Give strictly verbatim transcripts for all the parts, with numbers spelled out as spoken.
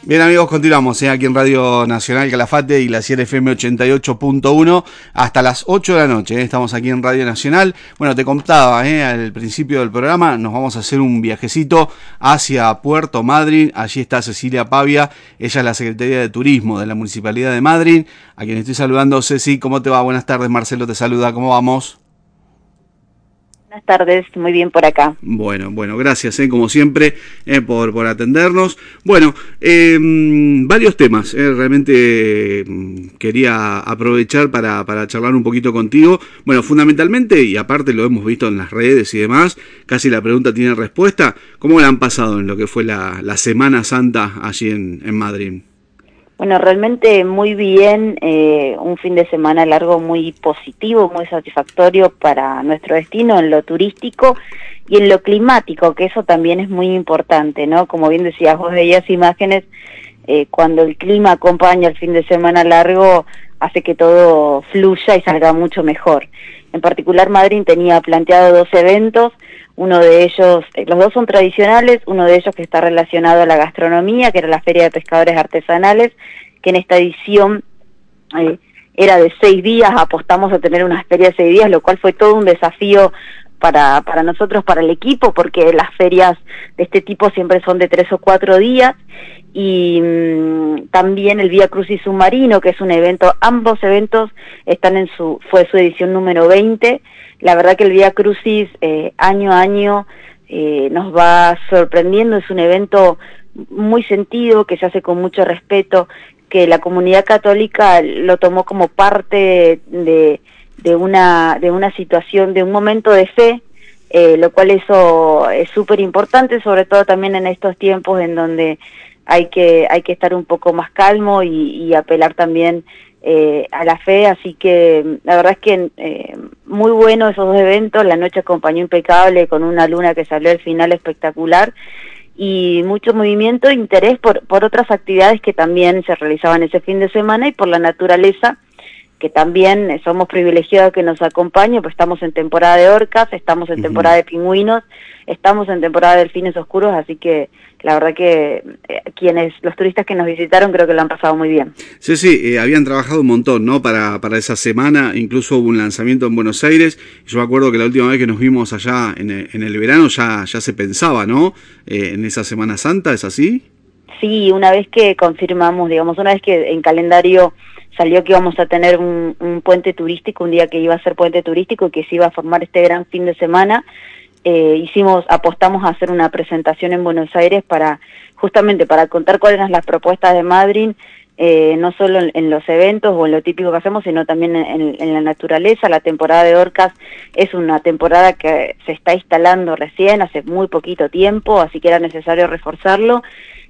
Bien amigos, continuamos ¿eh? aquí en Radio Nacional Calafate y la Sierra F M ochenta y ocho punto uno hasta las ocho de la noche. ¿eh? Estamos aquí en Radio Nacional. Bueno, te contaba ¿eh? al principio del programa, nos vamos a hacer un viajecito hacia Puerto Madryn. Allí está Cecilia Pavia, ella es la Secretaría de Turismo de la Municipalidad de Madryn, a quien estoy saludando. Ceci, ¿cómo te va? Buenas tardes, Marcelo te saluda, ¿cómo vamos? Buenas tardes, muy bien por acá. Bueno, bueno, gracias, eh, como siempre, eh, por, por atendernos. Bueno, eh, varios temas, eh, realmente eh, quería aprovechar para, para charlar un poquito contigo. Bueno, fundamentalmente, y aparte lo hemos visto en las redes y demás, casi la pregunta tiene respuesta, ¿cómo la han pasado en lo que fue la, la Semana Santa allí en, en Madryn? Bueno, realmente muy bien, eh, un fin de semana largo muy positivo, muy satisfactorio para nuestro destino en lo turístico y en lo climático, que eso también es muy importante, ¿no? Como bien decías, vos veías imágenes, eh, cuando el clima acompaña el fin de semana largo, hace que todo fluya y salga mucho mejor. En particular, Madryn tenía planteado dos eventos, uno de ellos, los dos son tradicionales, uno de ellos que está relacionado a la gastronomía, que era la Feria de Pescadores Artesanales, que en esta edición eh, era de seis días, apostamos a tener una feria de seis días, lo cual fue todo un desafío para, para nosotros, para el equipo, porque las ferias de este tipo siempre son de tres o cuatro días, y mmm, también el Vía Crucis Submarino, que es un evento, ambos eventos están en su, fue su edición número veinte. La verdad que el Vía Crucis eh, año a año eh, nos va sorprendiendo, es un evento muy sentido, que se hace con mucho respeto, que la comunidad católica lo tomó como parte de, de, una, de una situación, de un momento de fe, eh, lo cual eso es súper importante, sobre todo también en estos tiempos en donde hay que, hay que estar un poco más calmo y, y apelar también Eh, a la fe, así que la verdad es que eh, muy bueno esos dos eventos, la noche acompañó impecable con una luna que salió al final espectacular y mucho movimiento e interés por, por otras actividades que también se realizaban ese fin de semana y por la naturaleza, que también eh, somos privilegiados que nos acompañe, pues estamos en temporada de orcas, estamos en uh-huh. temporada de pingüinos, estamos en temporada de delfines oscuros, así que la verdad que eh, quienes, los turistas que nos visitaron creo que lo han pasado muy bien. Sí, sí, eh, habían trabajado un montón, ¿no? Para, para esa semana, incluso hubo un lanzamiento en Buenos Aires. Yo me acuerdo que la última vez que nos vimos allá en el, en el verano ya, ya se pensaba, ¿no? Eh, en esa Semana Santa, ¿es así? Sí, una vez que confirmamos, digamos, una vez que en calendario salió que íbamos a tener un, un puente turístico, un día que iba a ser puente turístico y que se iba a formar este gran fin de semana, eh, hicimos, apostamos a hacer una presentación en Buenos Aires para, justamente para contar cuáles eran las propuestas de Madryn, eh, no solo en, en los eventos o en lo típico que hacemos, sino también en, en la naturaleza. La temporada de orcas es una temporada que se está instalando recién, hace muy poquito tiempo, así que era necesario reforzarlo.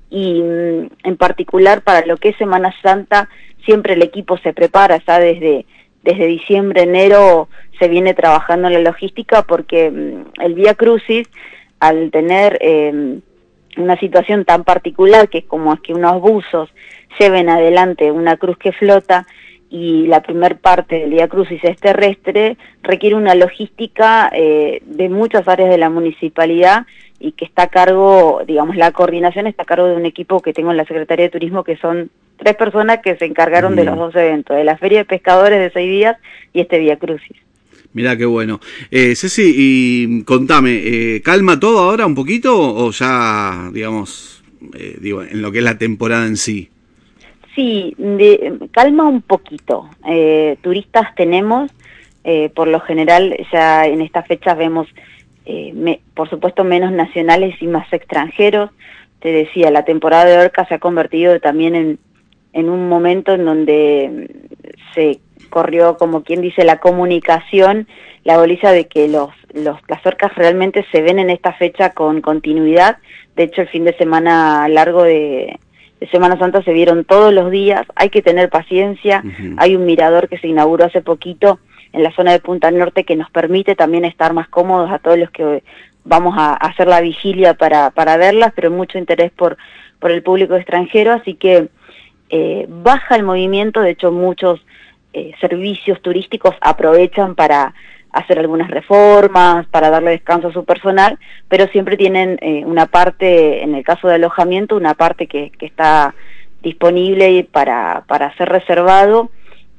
Y en particular para lo que es Semana Santa, siempre el equipo se prepara, ya desde, desde diciembre, enero se viene trabajando en la logística porque el Vía Crucis, al tener eh, una situación tan particular que como es que unos buzos lleven adelante una cruz que flota y la primer parte del Vía Crucis es terrestre, requiere una logística eh, de muchas áreas de la municipalidad y que está a cargo, digamos, la coordinación está a cargo de un equipo que tengo en la Secretaría de Turismo, que son tres personas que se encargaron mm. de los dos eventos, de la Feria de Pescadores de seis días y este Vía Crucis. Mirá qué bueno. Eh, Ceci, y contame, eh, ¿calma todo ahora un poquito o ya, digamos, eh, digo, en lo que es la temporada en sí? Sí, de, calma un poquito. Eh, turistas tenemos, eh, por lo general ya en estas fechas vemos Eh, me, por supuesto menos nacionales y más extranjeros. Te decía, la temporada de orca se ha convertido también en, en un momento en donde se corrió, como quien dice, la comunicación, la bolilla de que los, los, las orcas realmente se ven en esta fecha con continuidad. De hecho, el fin de semana largo de, de Semana Santa se vieron todos los días. Hay que tener paciencia. Uh-huh. Hay un mirador que se inauguró hace poquito en la zona de Punta Norte que nos permite también estar más cómodos a todos los que vamos a hacer la vigilia para, para verlas, pero mucho interés por, por el público extranjero, así que eh, baja el movimiento. De hecho muchos eh, servicios turísticos aprovechan para hacer algunas reformas, para darle descanso a su personal, pero siempre tienen eh, una parte, en el caso de alojamiento, una parte que, que está disponible para, para ser reservado,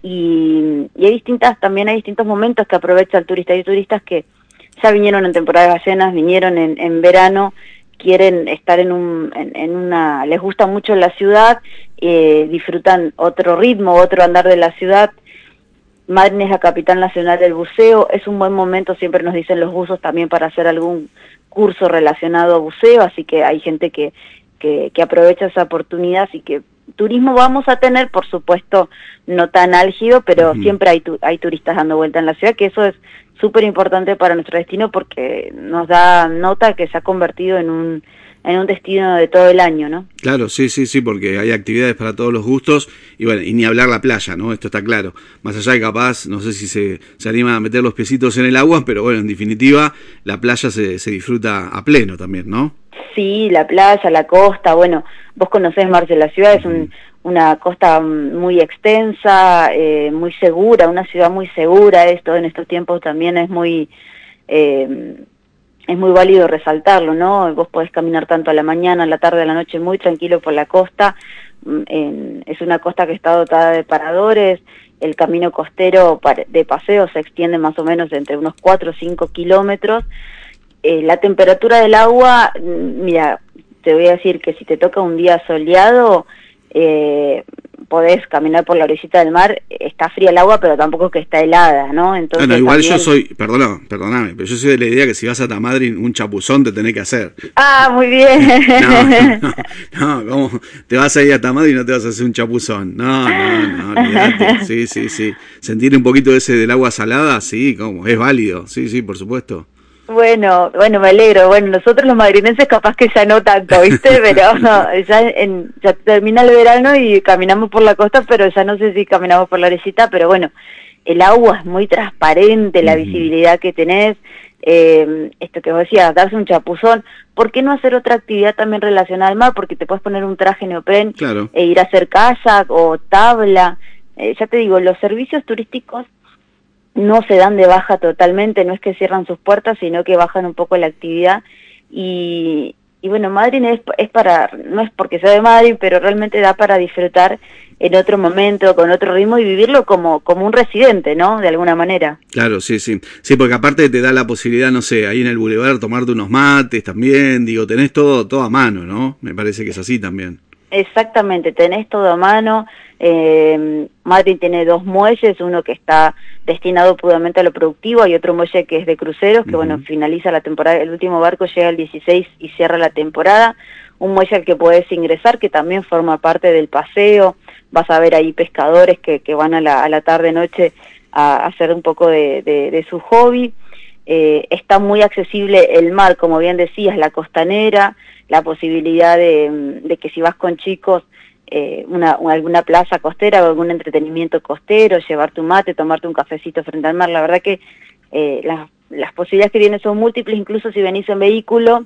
y, y hay distintas, también hay distintos momentos que aprovecha el turista. Hay turistas que ya vinieron en temporada de ballenas, vinieron en, en verano, quieren estar en, un, en, en una, les gusta mucho la ciudad, eh, disfrutan otro ritmo, otro andar de la ciudad. Madryn es la capital nacional del buceo, es un buen momento, siempre nos dicen los buzos, también para hacer algún curso relacionado a buceo, así que hay gente que, que, que aprovecha esa oportunidad, así que turismo vamos a tener, por supuesto, no tan álgido, pero uh-huh. siempre hay, tu, hay turistas dando vuelta en la ciudad, que eso es súper importante para nuestro destino porque nos da nota que se ha convertido en un en un destino de todo el año, ¿no? Claro, sí, sí, sí, porque hay actividades para todos los gustos, y bueno, y ni hablar la playa, ¿no? Esto está claro. Más allá de capaz, no sé si se, se anima a meter los piecitos en el agua, pero bueno, en definitiva, la playa se, se disfruta a pleno también, ¿no? Sí, la playa, la costa, bueno, vos conocés, Marce, la ciudad es un, una costa muy extensa, eh, muy segura, una ciudad muy segura. Esto en estos tiempos también es muy... Eh, es muy válido resaltarlo, ¿no? Vos podés caminar tanto a la mañana, a la tarde, a la noche, muy tranquilo por la costa. En, es una costa que está dotada de paradores. El camino costero de paseo se extiende más o menos entre unos cuatro o cinco kilómetros. Eh, la temperatura del agua, mira, te voy a decir que si te toca un día soleado, eh, podés caminar por la orillita del mar, está fría el agua, pero tampoco es que está helada, ¿no? Entonces, bueno, igual también... yo soy, perdona, perdóname, pero yo soy de la idea que si vas a Tamadryn, un chapuzón te tenés que hacer. Ah, muy bien. No, no, no, no, ¿cómo te vas a ir a Tamadryn y no te vas a hacer un chapuzón? No, no, no, olvidate. Sí, sí, sí. Sentir un poquito ese del agua salada, sí, como, es válido, sí, sí, por supuesto. Bueno, bueno, me alegro. Bueno, nosotros los madrinenses capaz que ya no tanto, ¿viste? Pero no, ya, en, ya termina el verano y caminamos por la costa, pero ya no sé si caminamos por la orillita, pero bueno, el agua es muy transparente, la uh-huh. visibilidad que tenés, eh, esto que vos decías, darse un chapuzón. ¿Por qué no hacer otra actividad también relacionada al mar? Porque te puedes poner un traje neopren claro. e ir a hacer kayak o tabla. Eh, ya te digo, los servicios turísticos no se dan de baja totalmente, no es que cierran sus puertas, sino que bajan un poco la actividad. Y, y bueno, Madryn es, es para, no es porque sea de Madryn, pero realmente da para disfrutar en otro momento, con otro ritmo, y vivirlo como, como un residente, ¿no? De alguna manera. Claro, sí, sí. Sí, porque aparte te da la posibilidad, no sé, ahí en el bulevar tomarte unos mates también, digo, tenés todo, todo a mano, ¿no? Me parece que es así también. Exactamente, tenés todo a mano. Eh, Madryn tiene dos muelles, uno que está destinado puramente a lo productivo, hay otro muelle que es de cruceros, que uh-huh. bueno, finaliza la temporada, el último barco llega el dieciséis y cierra la temporada, un muelle al que podés ingresar, que también forma parte del paseo, vas a ver ahí pescadores que, que van a la, a la tarde-noche a, a hacer un poco de, de, de su hobby. Eh, está muy accesible el mar, como bien decías, la costanera, la posibilidad de, de que si vas con chicos, eh, una, alguna plaza costera o algún entretenimiento costero, llevar tu mate, tomarte un cafecito frente al mar. La verdad que eh, las, las posibilidades que tienen son múltiples, incluso si venís en vehículo,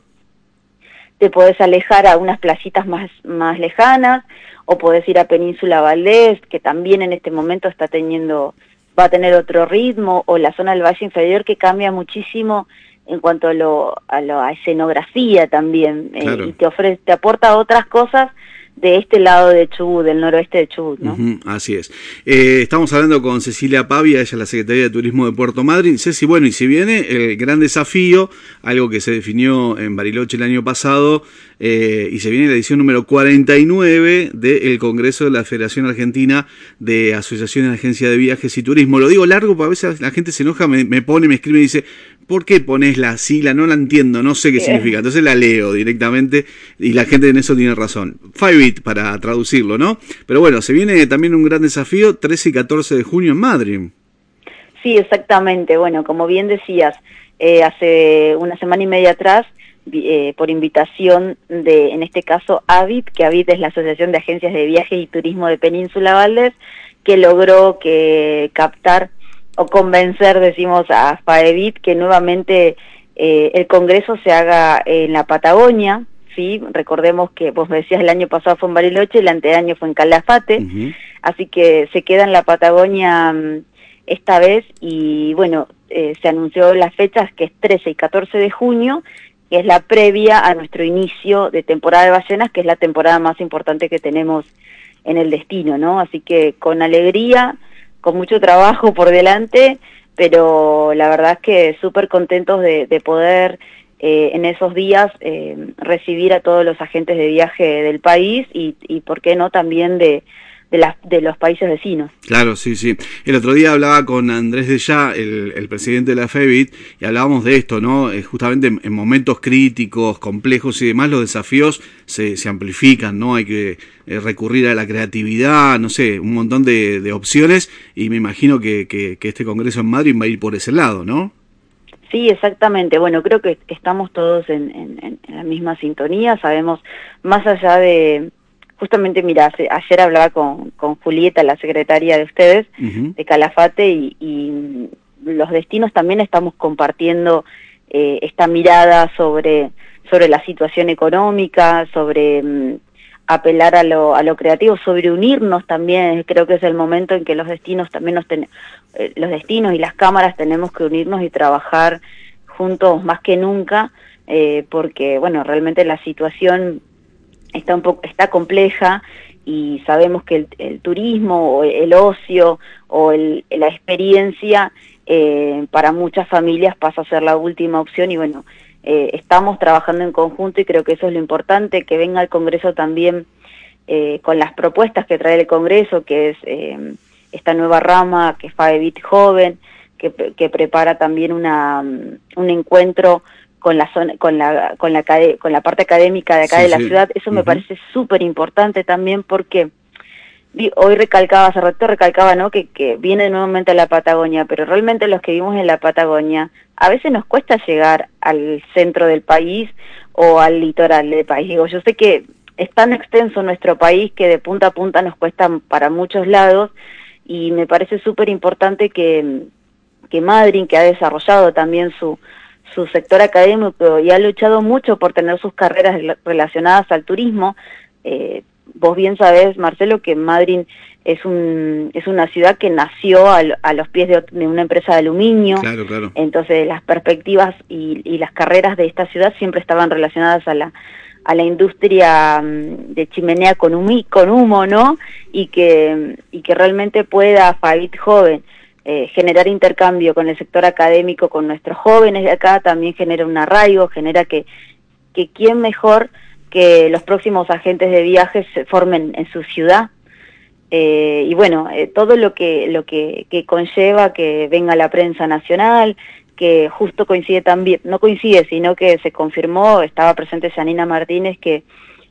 te podés alejar a unas playitas más, más lejanas, o podés ir a Península Valdés, que también en este momento está teniendo, va a tener otro ritmo, o la zona del Valle Inferior, que cambia muchísimo en cuanto a lo a, lo, a escenografía también, claro. eh, y te ofrece, te aporta otras cosas de este lado de Chubut, del noroeste de Chubut, ¿no? Uh-huh, así es. Eh, estamos hablando con Cecilia Pavia, ella es la Secretaría de Turismo de Puerto Madryn. Ceci, bueno, y si viene el gran desafío, algo que se definió en Bariloche el año pasado, eh, y se viene la edición número cuarenta y nueve del Congreso de la Federación Argentina de Asociaciones de Agencias de Viajes y Turismo. Lo digo largo porque a veces la gente se enoja, me, me pone, me escribe y dice, ¿por qué pones la sigla? No la entiendo, no sé qué significa. Entonces la leo directamente y la gente en eso tiene razón. Fiveit para traducirlo, ¿no? Pero bueno, se viene también un gran desafío, trece y catorce de junio en Madryn. Sí, exactamente. Bueno, como bien decías, eh, hace una semana y media atrás, eh, por invitación de, en este caso, AVIT, que AVIT es la Asociación de Agencias de Viajes y Turismo de Península Valdés, que logró que captar o convencer, decimos, a FAEVIT que nuevamente eh, el Congreso se haga en la Patagonia, ¿sí? Recordemos que vos me decías el año pasado fue en Bariloche, el anteaño fue en Calafate, uh-huh. así que se queda en la Patagonia um, esta vez, y bueno, eh, se anunció las fechas, que es trece y catorce de junio, que es la previa a nuestro inicio de temporada de ballenas, que es la temporada más importante que tenemos en el destino, ¿no? Así que con alegría, con mucho trabajo por delante, pero la verdad es que súper contentos de, de poder eh, en esos días eh, recibir a todos los agentes de viaje del país y, y por qué no, también de De, las, de los países vecinos. Claro, sí, sí. El otro día hablaba con Andrés de Ya, el, el presidente de la FEBIT, y hablábamos de esto, ¿no? Eh, justamente en, en momentos críticos, complejos y demás, los desafíos se, se amplifican, ¿no? Hay que eh, recurrir a la creatividad, no sé, un montón de, de opciones, y me imagino que, que, que este congreso en Madrid va a ir por ese lado, ¿no? Sí, exactamente. Bueno, creo que estamos todos en, en, en la misma sintonía, sabemos, más allá de... Justamente, mira, ayer hablaba con, con Julieta, la secretaria de ustedes, uh-huh. de Calafate, y, y los destinos también estamos compartiendo eh, esta mirada sobre, sobre la situación económica, sobre um, apelar a lo, a lo creativo, sobre unirnos también. Creo que es el momento en que los destinos también nos ten, eh, los destinos y las cámaras tenemos que unirnos y trabajar juntos más que nunca, eh, porque, bueno, realmente la situación está un poco, está compleja, y sabemos que el, el turismo o el ocio o el, la experiencia eh, para muchas familias pasa a ser la última opción, y bueno, eh, estamos trabajando en conjunto, y creo que eso es lo importante, que venga al Congreso también eh, con las propuestas que trae el Congreso, que es eh, esta nueva rama, que es FABEVIT Joven, que, que prepara también una, un encuentro con la zona, con la con la con la parte académica de acá sí, de la sí. ciudad. Eso uh-huh. me parece súper importante también, porque hoy recalcaba, hace rato recalcaba, ¿no? que, que viene nuevamente a la Patagonia, pero realmente los que vivimos en la Patagonia, a veces nos cuesta llegar al centro del país o al litoral del país. Digo, yo sé que es tan extenso nuestro país que de punta a punta nos cuesta para muchos lados, y me parece súper importante que, que Madryn, que ha desarrollado también su su sector académico y ha luchado mucho por tener sus carreras relacionadas al turismo. Eh, vos bien sabés, Marcelo, que Madryn es un es una ciudad que nació a, a los pies de, de una empresa de aluminio. Claro, claro. Entonces las perspectivas y, y las carreras de esta ciudad siempre estaban relacionadas a la a la industria de chimenea con, humi, con humo, ¿no? Y que, y que realmente pueda FABEVIT Joven Eh, generar intercambio con el sector académico, con nuestros jóvenes de acá, también genera un arraigo, genera que, que quién mejor que los próximos agentes de viajes se formen en su ciudad, eh, y bueno, eh, todo lo que lo que, que conlleva que venga la prensa nacional, que justo coincide también, no coincide, sino que se confirmó, estaba presente Janina Martínez, que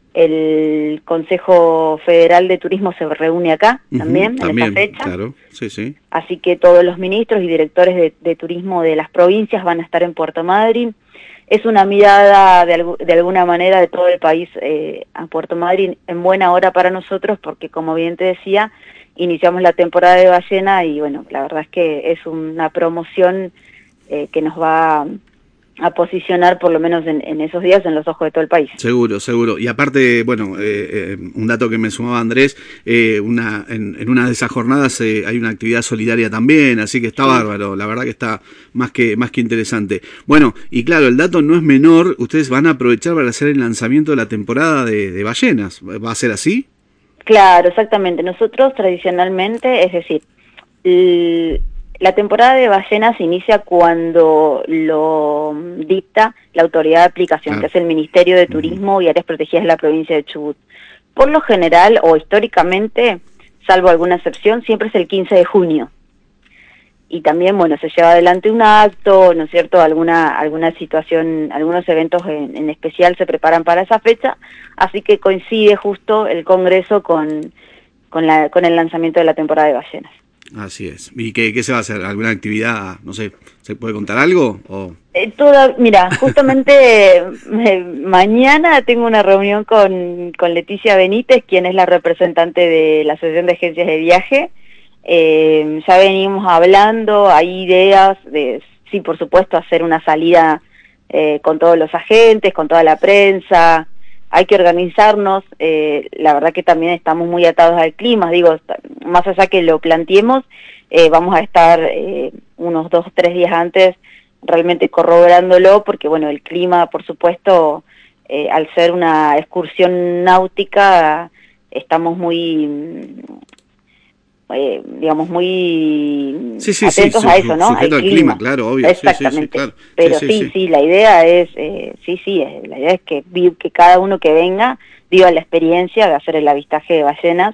el Consejo Federal de Turismo se reúne acá, uh-huh, también, también, en esta fecha. Claro, sí, sí. Así que todos los ministros y directores de, de turismo de las provincias van a estar en Puerto Madryn. Es una mirada de, de alguna manera de todo el país eh, a Puerto Madryn en buena hora para nosotros, porque como bien te decía, iniciamos la temporada de ballena, y bueno, la verdad es que es una promoción eh, que nos va a posicionar por lo menos en, en esos días en los ojos de todo el país. Seguro, seguro. Y aparte, bueno, eh, eh, un dato que me sumaba Andrés, eh, una en, en una de esas jornadas eh, hay una actividad solidaria también, así que está sí. bárbaro, la verdad que está más que más que interesante. Bueno, y claro, el dato no es menor, ustedes van a aprovechar para hacer el lanzamiento de la temporada de, de ballenas, ¿va a ser así? Claro, exactamente. Nosotros tradicionalmente, es decir, el, la temporada de ballenas se inicia cuando lo dicta la autoridad de aplicación, claro. que es el Ministerio de Turismo uh-huh. y Áreas Protegidas de la provincia de Chubut. Por lo general, o históricamente, salvo alguna excepción, siempre es el quince de junio. Y también, bueno, se lleva adelante un acto, ¿no es cierto?, alguna alguna situación, algunos eventos en, en especial se preparan para esa fecha, así que coincide justo el Congreso con, con, la, con el lanzamiento de la temporada de ballenas. Así es. ¿Y qué, qué se va a hacer? ¿Alguna actividad? No sé, ¿se puede contar algo? O... Eh, toda, mira, justamente eh, mañana tengo una reunión con, con Leticia Benítez, quien es la representante de la Asociación de Agencias de Viaje. Eh, ya venimos hablando, hay ideas de, sí, por supuesto, hacer una salida eh, con todos los agentes, con toda la prensa, hay que organizarnos, eh, la verdad que también estamos muy atados al clima, digo, más allá que lo planteemos, eh, vamos a estar eh, unos dos, tres días antes realmente corroborándolo, porque bueno, el clima, por supuesto, eh, al ser una excursión náutica, estamos muy... Eh, digamos, muy sí, sí, atentos sí, a su, eso, ¿no? Sujeto al clima, clima, claro, obvio. Exactamente. Sí, sí, sí, claro. Pero sí, sí, sí, sí, sí, la idea es, eh, sí, sí, la idea es que, que cada uno que venga viva la experiencia de hacer el avistaje de ballenas,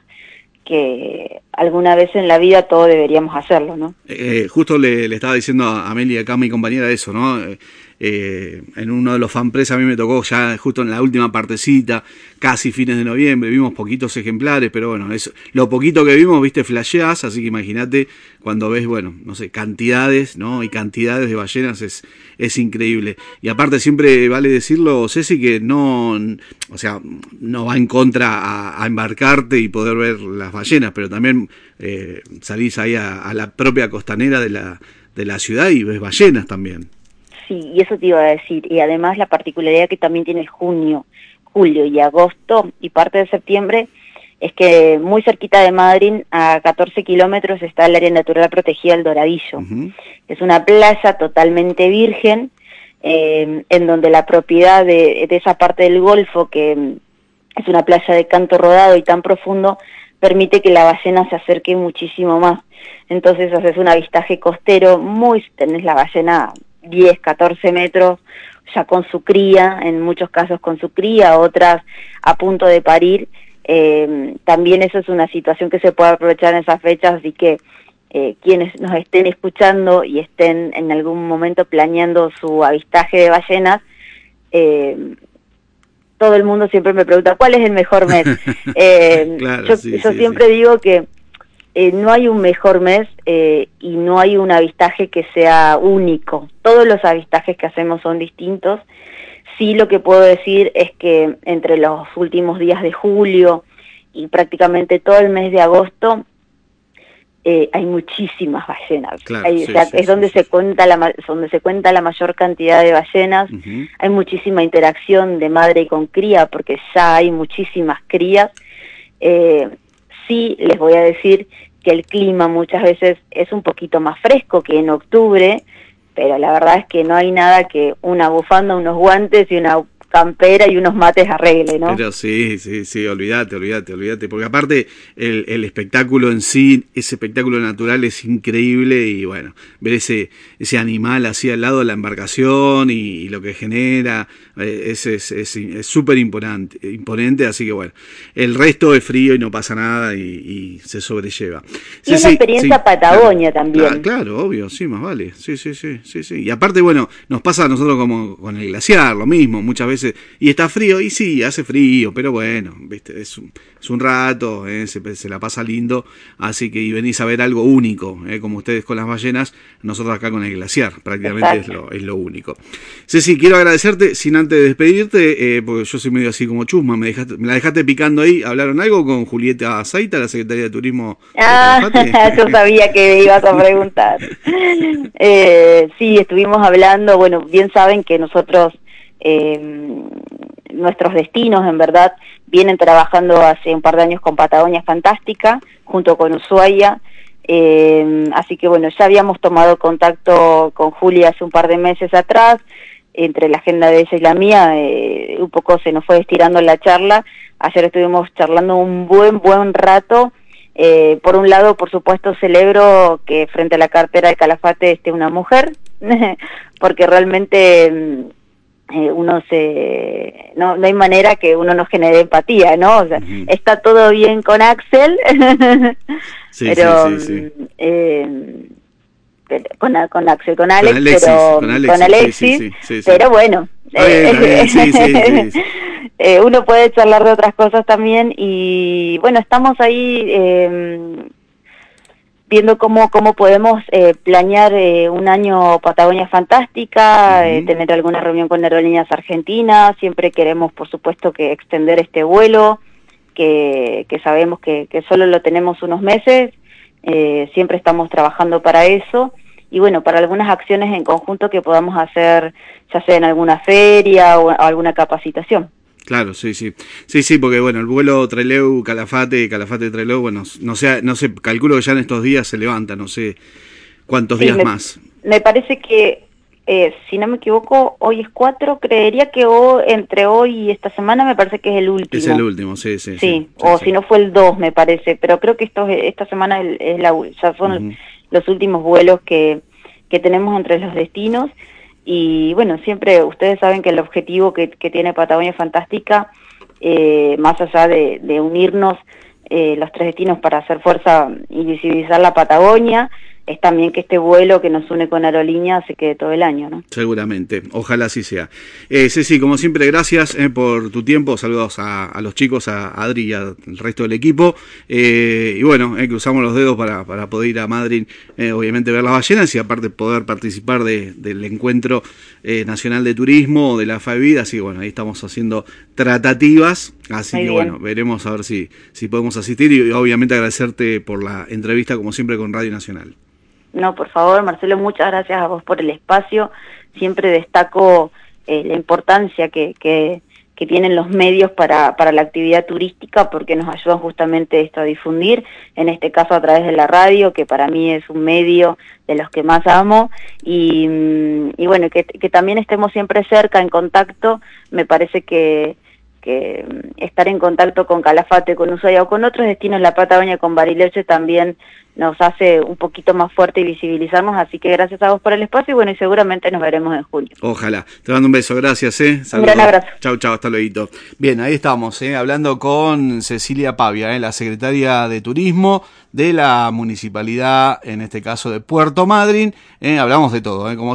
que alguna vez en la vida todos deberíamos hacerlo, ¿no? Eh, justo le, le estaba diciendo a Amelia, acá mi compañera, eso, ¿no? Eh, eh, en uno de los fanpress a mí me tocó ya justo en la última partecita, casi fines de noviembre, vimos poquitos ejemplares, pero bueno, es lo poquito que vimos, viste, flasheás, así que imagínate cuando ves, bueno, no sé, cantidades, ¿no? Y cantidades de ballenas, es, es increíble. Y aparte siempre vale decirlo, Ceci, que no, o sea, no va en contra a, a embarcarte y poder ver las ballenas, pero también eh, salís ahí a, a la propia costanera de la, de la ciudad y ves ballenas también. Sí, y eso te iba a decir, y además la particularidad que también tiene el junio, julio y agosto y parte de septiembre, es que muy cerquita de Madrid, a catorce kilómetros, está el área natural protegida El Doradillo. Uh-huh. Es una playa totalmente virgen, eh, en donde la propiedad de, de esa parte del Golfo, que es una playa de canto rodado y tan profundo, permite que la ballena se acerque muchísimo más. Entonces haces un avistaje costero, muy tenés la ballena diez, catorce metros, ya con su cría, en muchos casos con su cría, otras a punto de parir. Eh, también eso es una situación que se puede aprovechar en esas fechas, así que eh, quienes nos estén escuchando y estén en algún momento planeando su avistaje de ballenas, eh, todo el mundo siempre me pregunta, ¿cuál es el mejor mes? Eh, claro, yo sí, yo sí, siempre sí. digo que Eh, no hay un mejor mes eh, y no hay un avistaje que sea único. Todos los avistajes que hacemos son distintos. Sí, lo que puedo decir es que entre los últimos días de julio y prácticamente todo el mes de agosto eh, hay muchísimas ballenas. Claro, hay, sí, o sea, sí, es sí, donde sí. se cuenta la donde se cuenta la mayor cantidad de ballenas. Uh-huh. Hay muchísima interacción de madre con cría porque ya hay muchísimas crías. Eh, sí, les voy a decir que el clima muchas veces es un poquito más fresco que en octubre, pero la verdad es que no hay nada que una bufanda, unos guantes y una campera y unos mates arregle, ¿no? Pero sí, sí, sí, olvídate, olvídate, olvídate, porque aparte el, el espectáculo en sí, ese espectáculo natural es increíble y bueno, ver ese ese animal así al lado de la embarcación y, y lo que genera, eh, es es es súper imponente, imponente, así que bueno, el resto es frío y no pasa nada y, y se sobrelleva. Y sí, es la experiencia sí, Patagonia claro, también. Claro, claro, obvio, sí, más vale, sí, sí, sí, sí, sí. Y aparte, bueno, nos pasa a nosotros como con el glaciar, lo mismo, muchas veces. Y está frío, y sí, hace frío, pero bueno, viste, es un, es un rato, eh, se, se la pasa lindo, así que y venís a ver algo único, eh, como ustedes con las ballenas, nosotros acá con el glaciar, prácticamente es lo, es lo único. Ceci, quiero agradecerte, sin antes de despedirte, eh, porque yo soy medio así como chusma, me, dejaste, me la dejaste picando ahí, ¿hablaron algo con Julieta Zaita, la secretaria de Turismo de Ah, yo sabía que me ibas a preguntar. eh, sí, estuvimos hablando, bueno, bien saben que nosotros... Eh, nuestros destinos en verdad vienen trabajando hace un par de años con Patagonia Fantástica junto con Ushuaia, eh, así que bueno, ya habíamos tomado contacto con Julia hace un par de meses atrás, entre la agenda de ella y la mía, eh, un poco se nos fue estirando la charla. Ayer estuvimos charlando un buen buen rato. Eh, por un lado, por supuesto, celebro que frente a la cartera de Calafate esté una mujer, porque realmente eh, uno se no, no hay manera que uno no genere empatía, ¿no? O sea, uh-huh. Está todo bien con Axel, sí, pero sí, sí, sí. Eh, con, con Axel, con Alex, con Alexis, pero con Alexis, con Alexis sí, sí, sí, sí, pero sí. bueno, eh, bien, bien, sí, sí, sí, sí. eh, uno puede charlar de otras cosas también y bueno, estamos ahí eh, viendo cómo cómo podemos eh, planear eh, un año Patagonia Fantástica, uh-huh. eh, tener alguna reunión con Aerolíneas Argentinas. Siempre queremos, por supuesto, que extender este vuelo, que, que sabemos que, que solo lo tenemos unos meses, eh, siempre estamos trabajando para eso, y bueno, para algunas acciones en conjunto que podamos hacer, ya sea en alguna feria o, o alguna capacitación. Claro, sí, sí. Sí, sí, porque bueno, el vuelo Trelew, Calafate, Calafate Trelew, bueno, no sé, no sé, calculo que ya en estos días se levanta, no sé cuántos Sí, días me, más. me parece que, eh, si no me equivoco, hoy es cuatro, creería que o, entre hoy y esta semana me parece que es el último. Es el último, sí, sí, sí. Sí, sí o sí. si no fue el dos, me parece, pero creo que esto esta semana es, es la, ya son Uh-huh. los últimos vuelos que, que tenemos entre los destinos. Y bueno, siempre ustedes saben que el objetivo que, que tiene Patagonia Fantástica, eh, más allá de, de unirnos eh, los tres destinos para hacer fuerza y visibilizar la Patagonia, es también que este vuelo que nos une con Aerolínea se quede todo el año, ¿no? Seguramente, ojalá así sea. Eh, Ceci, como siempre, gracias eh, por tu tiempo, saludos a, a los chicos, a Adri y al resto del equipo, eh, y bueno, eh, cruzamos los dedos para, para poder ir a Madrid, eh, obviamente ver las ballenas y aparte poder participar de, del encuentro eh, nacional de turismo de la F A E B I D, así que bueno, ahí estamos haciendo tratativas, así Muy que bien. bueno, veremos a ver si, si podemos asistir y obviamente agradecerte por la entrevista como siempre con Radio Nacional. No, por favor, Marcelo, muchas gracias a vos por el espacio. Siempre destaco eh, la importancia que, que, que tienen los medios para, para la actividad turística, porque nos ayudan justamente esto a difundir, en este caso a través de la radio, que para mí es un medio de los que más amo, y, y bueno, que, que también estemos siempre cerca, en contacto. Me parece que, que estar en contacto con Calafate, con Ushuaia o con otros destinos, la Patagonia, con Bariloche, también nos hace un poquito más fuerte y visibilizarnos, así que gracias a vos por el espacio y bueno, y seguramente nos veremos en julio. Ojalá. Te mando un beso, gracias, eh. Saludos. Un gran abrazo. Chau, chau, hasta luego. Bien, ahí estamos, eh, hablando con Cecilia Pavia, eh, la secretaria de Turismo de la Municipalidad, en este caso de Puerto Madryn. Eh, hablamos de todo, eh, como